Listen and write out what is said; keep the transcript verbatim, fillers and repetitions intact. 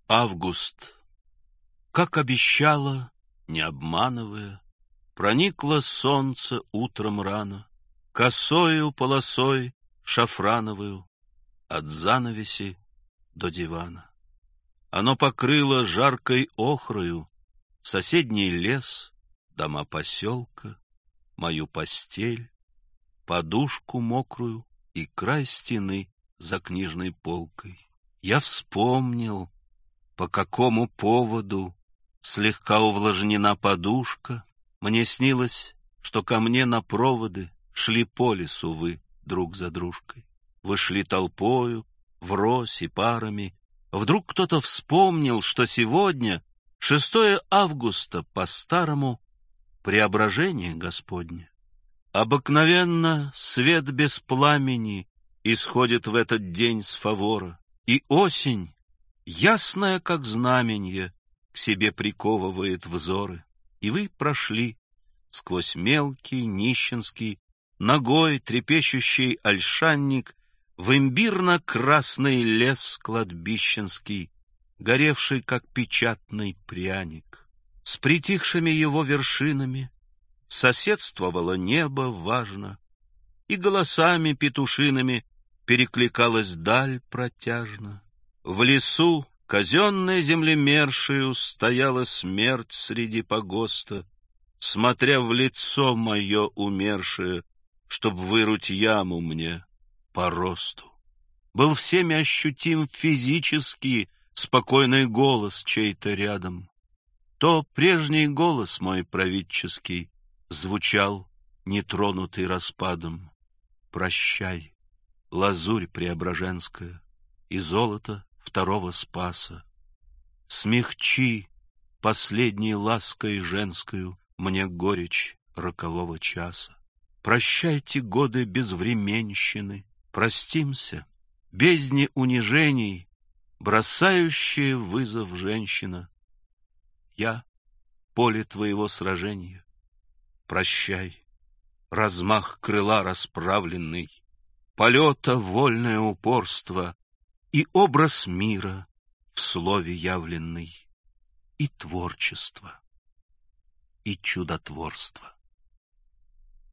Август, как обещала, не обманывая, проникло солнце утром рано, косою полосой шафрановую от занавеси до дивана. Оно покрыло жаркой охрою соседний лес, дома поселка, мою постель, подушку мокрую и край стены за книжной полкой. Я вспомнил, по какому поводу слегка увлажнена подушка. Мне снилось, что ко мне на проводы шли по лесу вы друг за дружкой. Вы шли толпою, врозь и парами. Вдруг кто-то вспомнил, что сегодня, шестое августа, по-старому, преображение Господне. Обыкновенно свет без пламени исходит в этот день с фавора, и осень, ясная как знаменье, к себе приковывает взоры. И вы прошли сквозь мелкий, нищенский, ногой трепещущий ольшанник в имбирно-красный лес кладбищенский, горевший, как печатный пряник. С притихшими его вершинами соседствовало небо важно, и голосами петушиными перекликалась даль протяжно. В лесу казенной землемершею стояла смерть среди погоста, смотря в лицо мое умершее, чтоб выруть яму мне по росту. Был всеми ощутим физически спокойный голос чей-то рядом. То прежний голос мой праведческий звучал, нетронутый распадом. Прощай, лазурь преображенская и золото второго Спаса. Смягчи последней лаской женскую мне горечь рокового часа. Прощайте годы безвременщины, простимся, бездне унижений, бросающая вызов женщина. Я — поле твоего сражения. Прощай, размах крыла расправленный, полета вольное упорство и образ мира в слове явленный, и творчество, и чудотворство.